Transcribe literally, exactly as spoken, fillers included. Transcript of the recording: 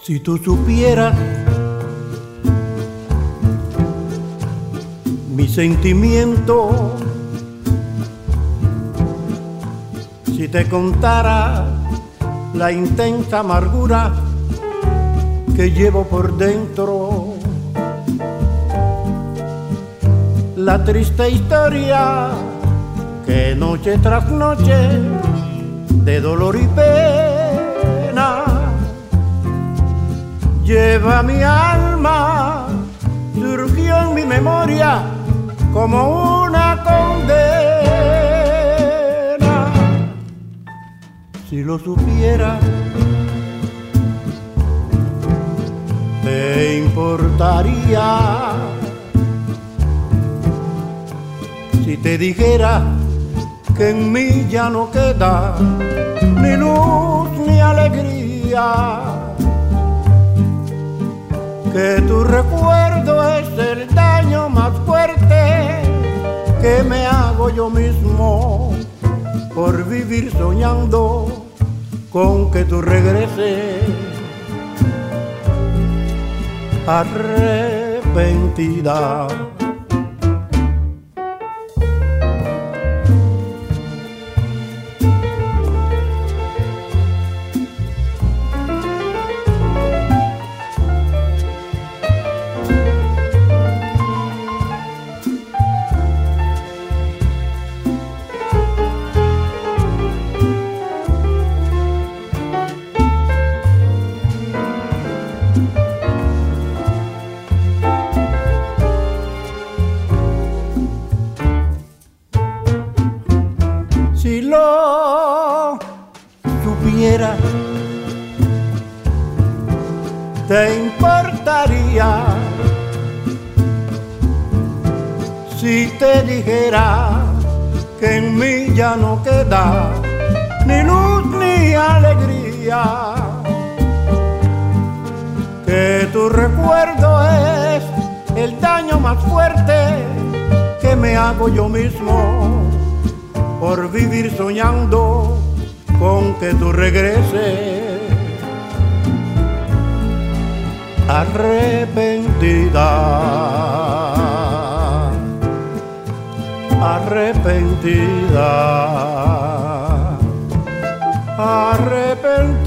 Si tú supieras mi sentimiento, si te contara la intensa amargura que llevo por dentro, la triste historia que noche tras noche de dolor y pena lleva mi alma, surgió en mi memoria como una condena. Si lo supiera, te importaría si te dijera que en mí ya no queda ni luz ni alegría, que tu recuerdo es el daño más fuerte que me hago yo mismo por vivir soñando con que tú regreses arrepentida. Si lo supiera, te importaría si te dijera que en mí ya no queda ni luz ni alegría, que tu recuerdo es el daño más fuerte que me hago yo mismo por vivir soñando con que tú regreses arrepentida, arrepentida, arrepentida.